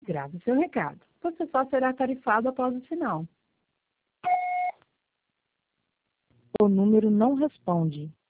Grave seu recado. Você só será tarifado após o sinal. O número não responde.